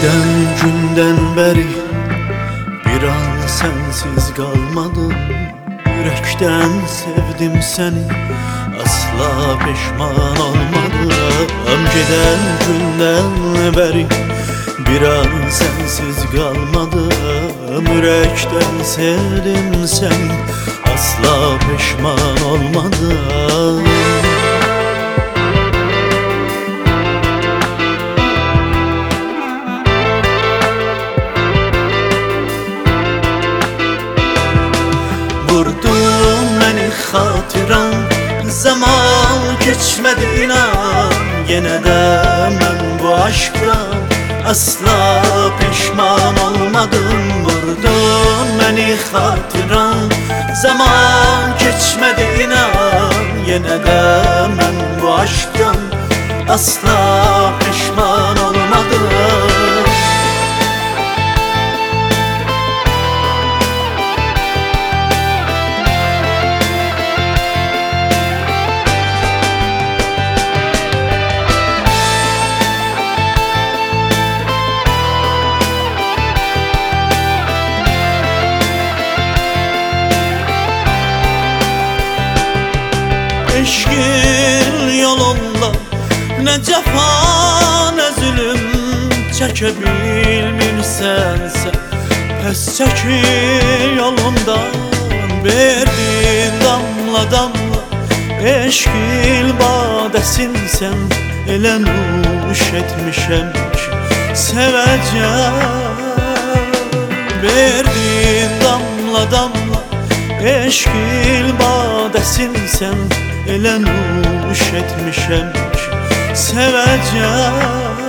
gelen günden beri bir an sensiz kalmadım. Yürekten sevdim seni, asla pişman olmadım. Giden günden beri bir an sensiz kalmadım. Yürekten sevdim seni, asla pişman olmadım. Vurdun beni hatıran, zaman geçmedi inan. Yine de ben bu aşktan asla pişman olmadım. Vurdun beni hatıran, zaman geçmedi inan. Yine de ben bu aşktan asla pişman olmadım. Eşkin yolunda ne cefa ne zulüm çekebilmirsense, pes çekil yolundan. Verdin damla damla eşkil badesin sen, elə nuş etmişem ki seveceğim. Verdin damla damla eşkil badesin sen, elə nuş etmişem ki seveceğim.